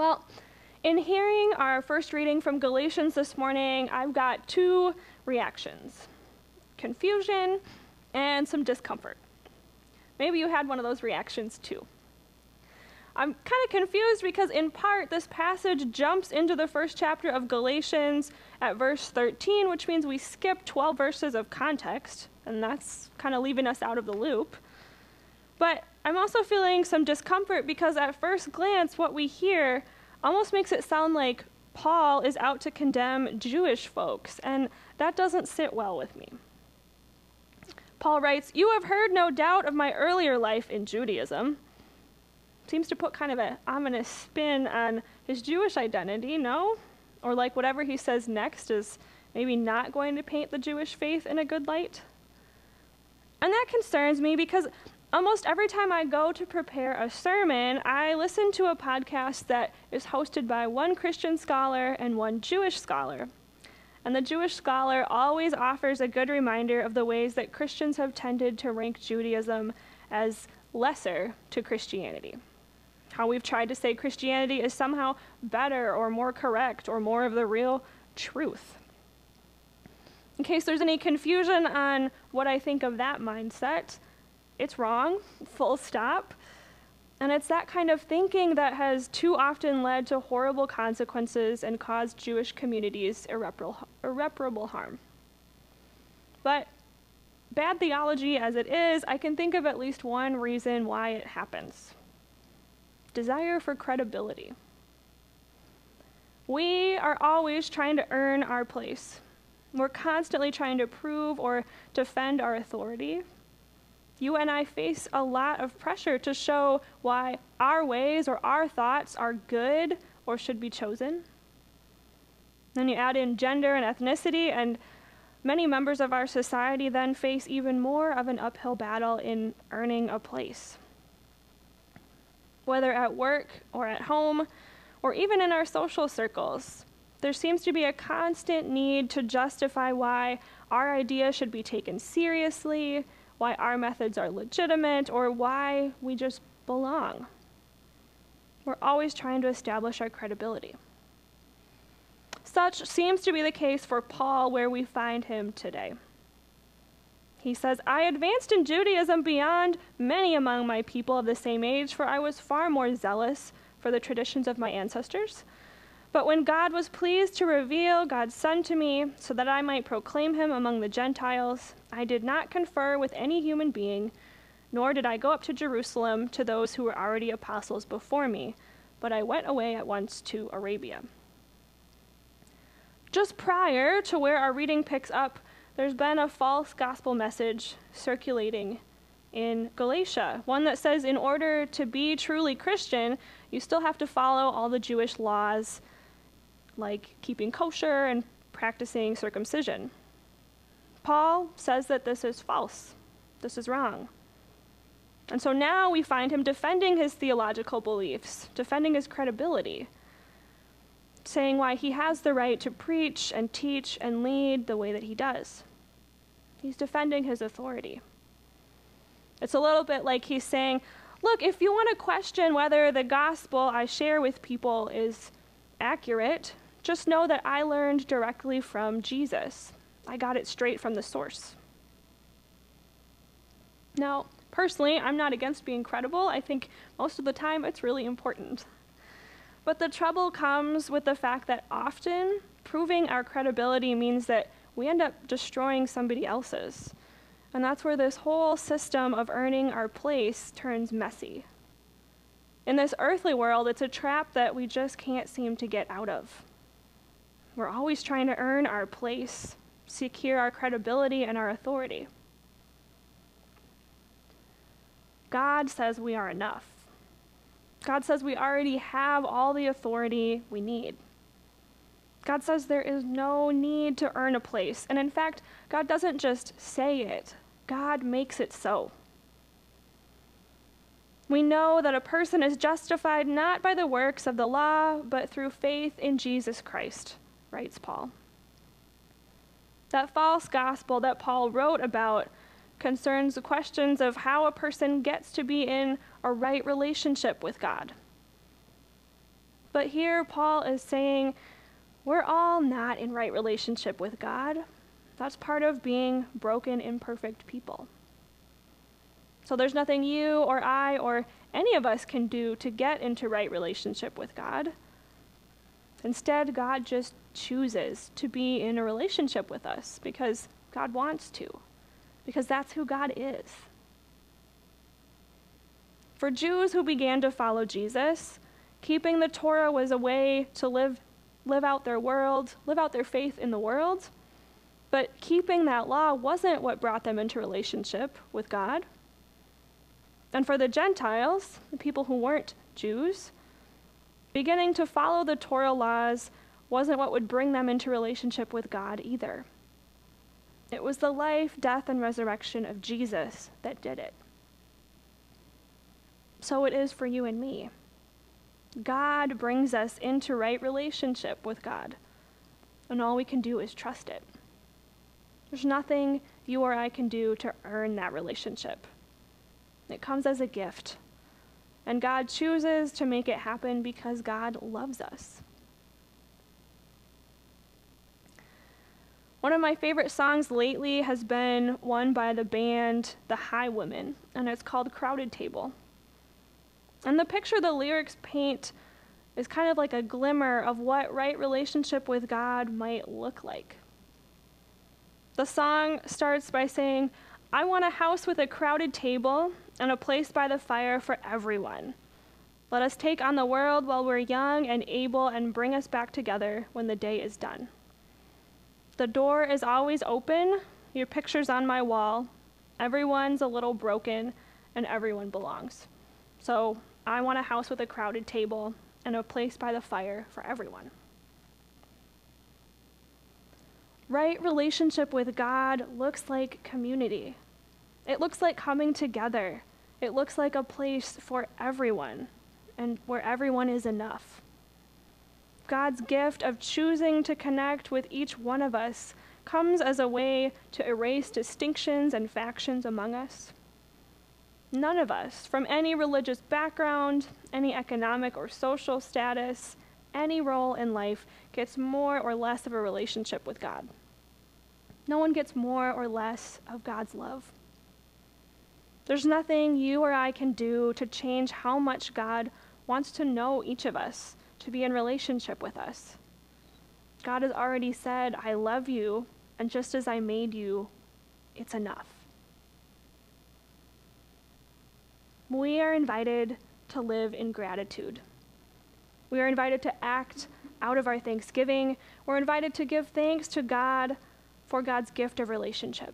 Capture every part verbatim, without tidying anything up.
Well, in hearing our first reading from Galatians this morning, I've got two reactions: confusion and some discomfort. Maybe you had one of those reactions too. I'm kind of confused because in part this passage jumps into the first chapter of Galatians at verse thirteen, which means we skip twelve verses of context, and that's kind of leaving us out of the loop. But I'm also feeling some discomfort because at first glance what we hear almost makes it sound like Paul is out to condemn Jewish folks, and that doesn't sit well with me. Paul writes, "You have heard no doubt of my earlier life in Judaism." Seems to put kind of an ominous spin on his Jewish identity, no? Or like whatever he says next is maybe not going to paint the Jewish faith in a good light. And that concerns me because almost every time I go to prepare a sermon, I listen to a podcast that is hosted by one Christian scholar and one Jewish scholar. And the Jewish scholar always offers a good reminder of the ways that Christians have tended to rank Judaism as lesser to Christianity. How we've tried to say Christianity is somehow better or more correct or more of the real truth. In case there's any confusion on what I think of that mindset, it's wrong, full stop. And it's that kind of thinking that has too often led to horrible consequences and caused Jewish communities irreparable, irreparable harm. But bad theology as it is, I can think of at least one reason why it happens: desire for credibility. We are always trying to earn our place. We're constantly trying to prove or defend our authority. You and I face a lot of pressure to show why our ways or our thoughts are good or should be chosen. Then you add in gender and ethnicity, and many members of our society then face even more of an uphill battle in earning a place. Whether at work or at home, or even in our social circles, there seems to be a constant need to justify why our ideas should be taken seriously, why our methods are legitimate, or why we just belong. We're always trying to establish our credibility. Such seems to be the case for Paul where we find him today. He says, "I advanced in Judaism beyond many among my people of the same age, for I was far more zealous for the traditions of my ancestors. But when God was pleased to reveal God's Son to me so that I might proclaim him among the Gentiles, I did not confer with any human being, nor did I go up to Jerusalem to those who were already apostles before me, but I went away at once to Arabia." Just prior to where our reading picks up, there's been a false gospel message circulating in Galatia, one that says in order to be truly Christian, you still have to follow all the Jewish laws, like keeping kosher and practicing circumcision. Paul says that this is false. This is wrong. And so now we find him defending his theological beliefs, defending his credibility, saying why he has the right to preach and teach and lead the way that he does. He's defending his authority. It's a little bit like he's saying, look, if you want to question whether the gospel I share with people is accurate, just know that I learned directly from Jesus. I got it straight from the source. Now, personally, I'm not against being credible. I think most of the time it's really important. But the trouble comes with the fact that often proving our credibility means that we end up destroying somebody else's. And that's where this whole system of earning our place turns messy. In this earthly world, it's a trap that we just can't seem to get out of. We're always trying to earn our place, secure our credibility and our authority. God says we are enough. God says we already have all the authority we need. God says there is no need to earn a place. And in fact, God doesn't just say it, God makes it so. We know that a person is justified not by the works of the law, but through faith in Jesus Christ, writes Paul. That false gospel that Paul wrote about concerns the questions of how a person gets to be in a right relationship with God. But here Paul is saying we're all not in right relationship with God. That's part of being broken, imperfect people. So there's nothing you or I or any of us can do to get into right relationship with God. Instead, God just chooses to be in a relationship with us because God wants to, because that's who God is. For Jews who began to follow Jesus, keeping the Torah was a way to live, live out their world, live out their faith in the world. But keeping that law wasn't what brought them into relationship with God. And for the Gentiles, the people who weren't Jews, beginning to follow the Torah laws wasn't what would bring them into relationship with God either. It was the life, death, and resurrection of Jesus that did it. So it is for you and me. God brings us into right relationship with God, and all we can do is trust it. There's nothing you or I can do to earn that relationship. It comes as a gift, and God chooses to make it happen because God loves us. One of my favorite songs lately has been one by the band The Highwomen, and it's called Crowded Table. And the picture the lyrics paint is kind of like a glimmer of what right relationship with God might look like. The song starts by saying, I want a house with a crowded table and a place by the fire for everyone. Let us take on the world while we're young and able and bring us back together when the day is done. The door is always open, your picture's on my wall. Everyone's a little broken and everyone belongs. So I want a house with a crowded table and a place by the fire for everyone. Right relationship with God looks like community. It looks like coming together. It looks like a place for everyone and where everyone is enough. God's gift of choosing to connect with each one of us comes as a way to erase distinctions and factions among us. None of us, from any religious background, any economic or social status, any role in life, gets more or less of a relationship with God. No one gets more or less of God's love. There's nothing you or I can do to change how much God wants to know each of us, to be in relationship with us. God has already said, I love you, and just as I made you, it's enough. We are invited to live in gratitude. We are invited to act out of our thanksgiving. We're invited to give thanks to God for God's gift of relationship.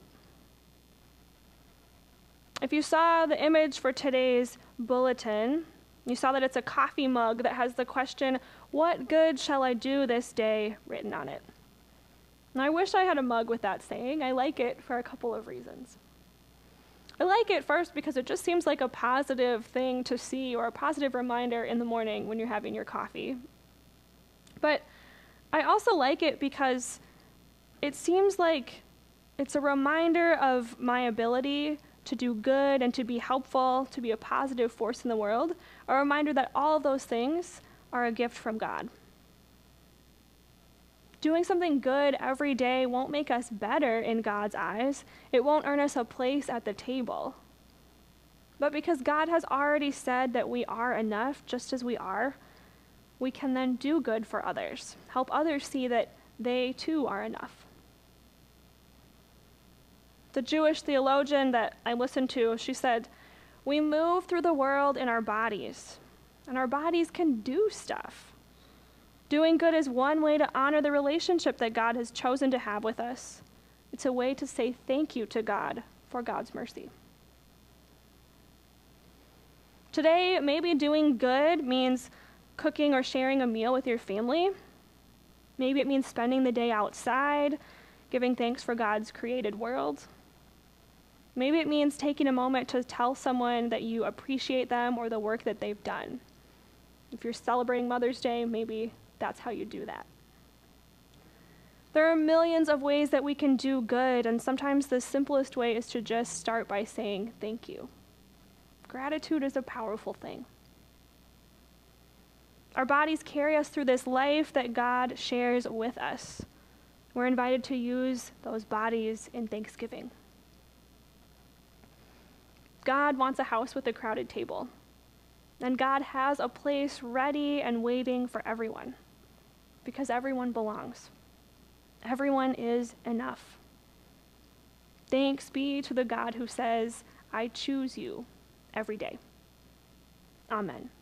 If you saw the image for today's bulletin, you saw that it's a coffee mug that has the question, what good shall I do this day, written on it. And I wish I had a mug with that saying. I like it for a couple of reasons. I like it first because it just seems like a positive thing to see or a positive reminder in the morning when you're having your coffee. But I also like it because it seems like it's a reminder of my ability to do good and to be helpful, to be a positive force in the world, a reminder that all of those things are a gift from God. Doing something good every day won't make us better in God's eyes. It won't earn us a place at the table. But because God has already said that we are enough just as we are, we can then do good for others, help others see that they too are enough. The Jewish theologian that I listened to, she said, we move through the world in our bodies, and our bodies can do stuff. Doing good is one way to honor the relationship that God has chosen to have with us. It's a way to say thank you to God for God's mercy. Today, maybe doing good means cooking or sharing a meal with your family. Maybe it means spending the day outside, giving thanks for God's created world. Maybe it means taking a moment to tell someone that you appreciate them or the work that they've done. If you're celebrating Mother's Day, maybe that's how you do that. There are millions of ways that we can do good, and sometimes the simplest way is to just start by saying thank you. Gratitude is a powerful thing. Our bodies carry us through this life that God shares with us. We're invited to use those bodies in thanksgiving. God wants a house with a crowded table, and God has a place ready and waiting for everyone, because everyone belongs. Everyone is enough. Thanks be to the God who says, I choose you every day. Amen.